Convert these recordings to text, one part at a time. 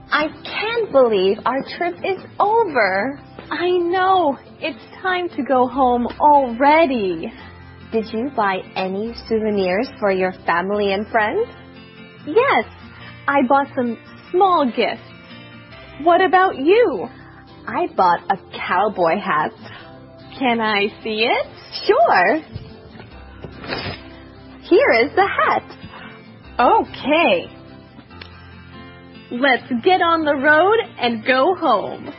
I can't believe our trip is over. I know. It's time to go home already. Did you buy any souvenirs for your family and friends? Yes, I bought some small gifts. What about you? I bought a cowboy hat. Can I see it? Sure. Here is the hat. Okay. Let's get on the road and go home.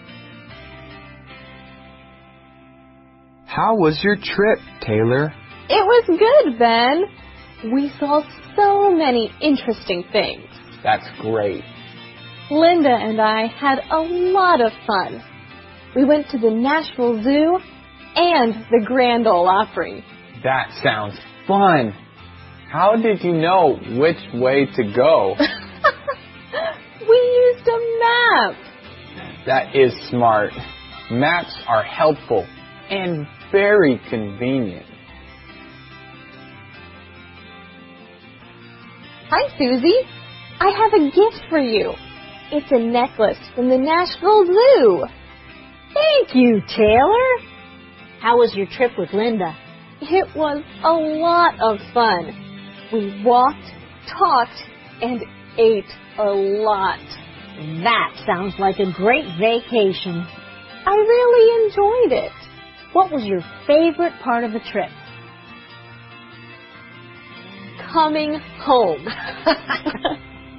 How was your trip, Taylor? It was good, Ben. We saw so many interesting things. That's great. Linda and I had a lot of fun. We went to the Nashville Zoo and the Grand Ole Opry. That sounds fun. How did you know which way to go? We used a map. That is smart. Maps are helpful and very convenient. Hi, Susie. I have a gift for you. It's a necklace from the Nashville Zoo. Thank you, Taylor. How was your trip with Linda? It was a lot of fun. We walked, talked, and ate a lot. That sounds like a great vacation. I really enjoyed it. What was your favorite part of the trip? Coming home.